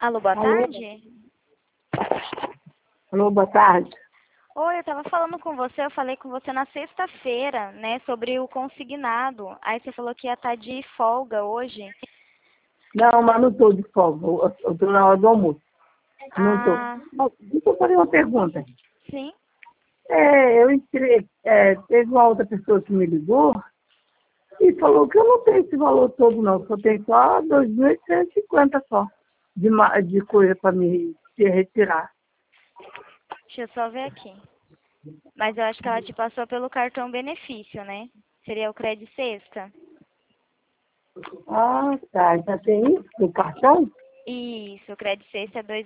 Alô, boa Alô? tarde. Alô, boa tarde. Oi, eu tava falando com você, eu falei com você na sexta-feira, né, sobre o consignado. Aí você falou que ia estar de folga hoje. Não, mas não estou de folga. Eu estou na hora do almoço. Não estou. Ah, Deixa eu fazer uma pergunta. sim? Eu entrei, teve uma outra pessoa que me ligou e falou que eu não tenho esse valor todo, não. Só tenho só 2.850 só de coisa para me se retirar. Deixa eu só ver aqui. Mas eu acho que ela te passou pelo cartão benefício, né? Seria o Cred Sexta. Ah, tá. Já tem isso no cartão? Isso, o Cred Sexta é R$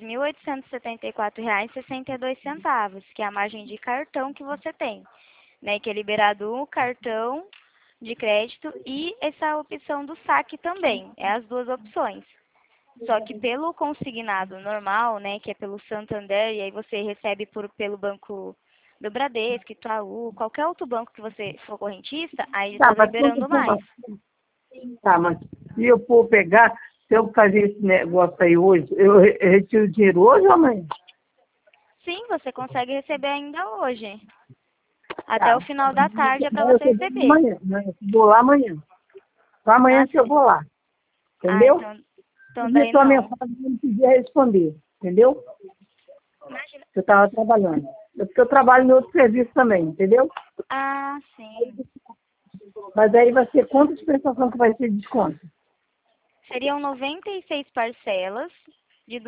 2.874,62, que é a margem de cartão que você tem, né? Que é liberado o cartão de crédito e essa opção do saque também. É as duas opções. Só que pelo consignado normal, né, que é pelo Santander, e aí você recebe pelo banco do Bradesco, Itaú, qualquer outro banco que você for correntista, aí Tá, está mas quanto liberando mais. tempo? Tá, mas se eu for pegar, se eu fazer esse negócio aí hoje, eu retiro o dinheiro hoje ou amanhã? Sim, você consegue receber ainda hoje. Até o Tá. final da tarde é para Eu você tô vendo receber. amanhã, né? Eu vou lá amanhã. Só Ah, amanhã que eu sim. vou lá. Ah, Entendeu? então Envia daí sua não. mensagem e não podia responder. Entendeu? Imagina. Eu estava trabalhando. Porque eu trabalho em outro serviço também, entendeu? Ah, sim. Mas aí vai ser quantas prestações que vai ser de desconto? Seriam 96 parcelas de R$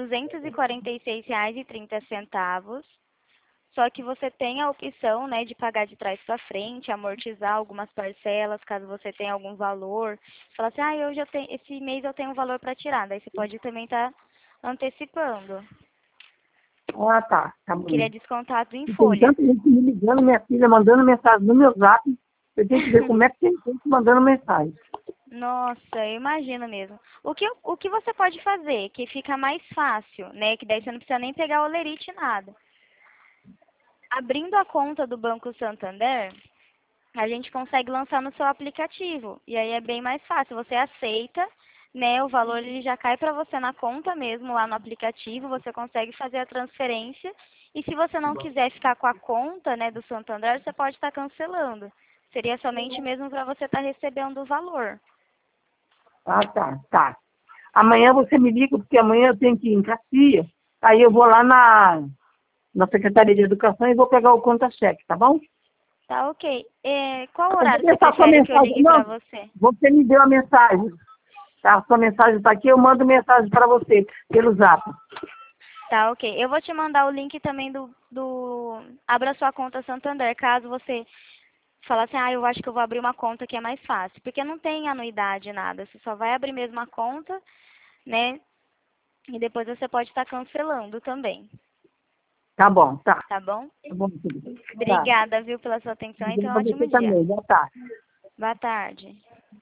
246,30. Só que você tem a opção, né, de pagar de trás para frente, amortizar algumas parcelas, caso você tenha algum valor. Fala assim, eu já tenho, esse mês eu tenho um valor para tirar. Daí você pode também estar antecipando. Ah, tá. Tá bom. Queria descontar tudo em E tem folha. tanta gente me ligando, minha filha mandando mensagem no meu zap. Eu tenho que ver como é que tem gente mandando mensagem. Nossa, eu imagino mesmo. O que você pode fazer, que fica mais fácil, né? Que daí você não precisa nem pegar o olerite nada. Abrindo a conta do Banco Santander, a gente consegue lançar no seu aplicativo. E aí é bem mais fácil. Você aceita, né? O valor ele já cai para você na conta mesmo, lá no aplicativo. Você consegue fazer a transferência. E se você não quiser ficar com a conta, né, do Santander, você pode estar cancelando. Seria somente mesmo para você estar recebendo o valor. Ah, tá, tá. Amanhã você me liga, porque amanhã eu tenho que ir em Caxias. Aí eu vou lá na Secretaria de Educação e vou pegar o conta-cheque, tá bom? Tá, ok. Qual Eu vou horário você deixar sua prefere que eu mensagem. ligue para Não, você? você me deu a mensagem. Tá? A sua mensagem está aqui, eu mando mensagem para você pelo zap. Tá, ok. Eu vou te mandar o link também do Abra sua conta Santander, caso você falar assim, eu acho que eu vou abrir uma conta que é mais fácil. Porque não tem anuidade, nada. Você só vai abrir mesmo a conta, né? E depois você pode estar cancelando também. Tá bom, tá. Tá bom? Tá bom, querido. Tá. Obrigada, viu, pela sua atenção e tenha um Obrigada a você ótimo dia. também. Boa tarde. Boa tarde.